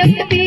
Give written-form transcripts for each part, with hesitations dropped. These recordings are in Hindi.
टप्पी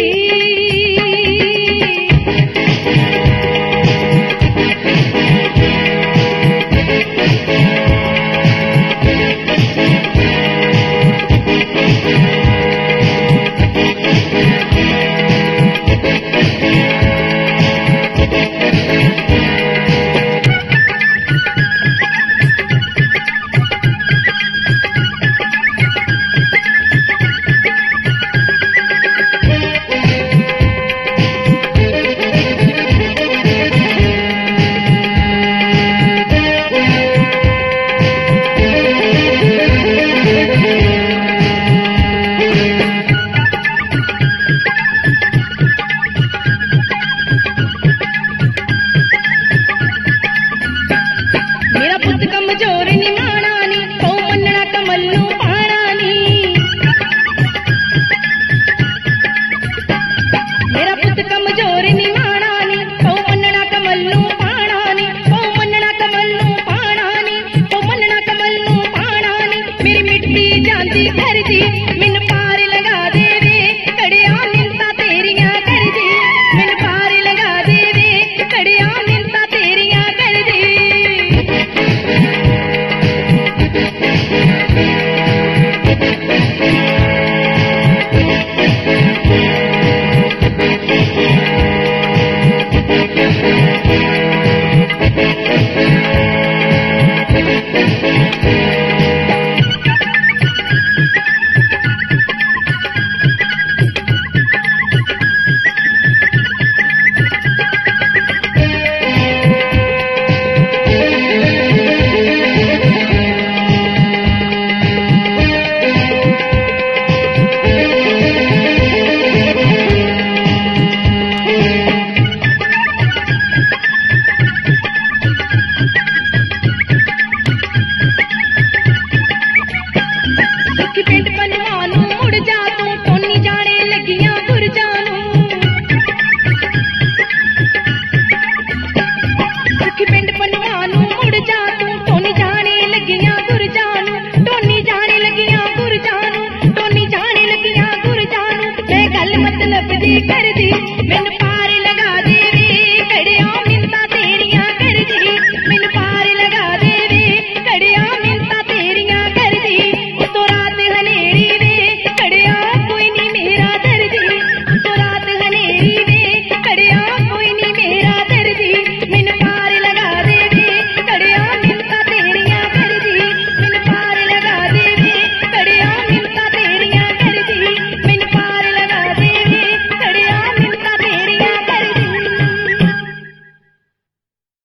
मेरा पुत कमजोर नी माना नी तो मनना कमल्लू पाना नी मेरा पुत कमजोर नी माना नी तो मनना कमल्लू पाना नी तो मनना कमल्लू पाना नी तो मनना कमल्लू पाना नी मेरी मिट्टी जाती घर दी मिन पार लगा दे वे कड़िया मिन्नतां तेरियां कर दी मिन पार लगा दे वे कड़िया मिन्नतां तेरियां कर दी पिंड बनवानू मुड़ जा तू टोनी जाने लगियां गुरजानू पिंड बनवानू मुड़ जा तू टोनी जाने लगियां गुरजानू टोनी जाने लगियां गुरजानू टोनी जाने लगियां गुरजानू मैं गल मतलब दी कर दी मैनू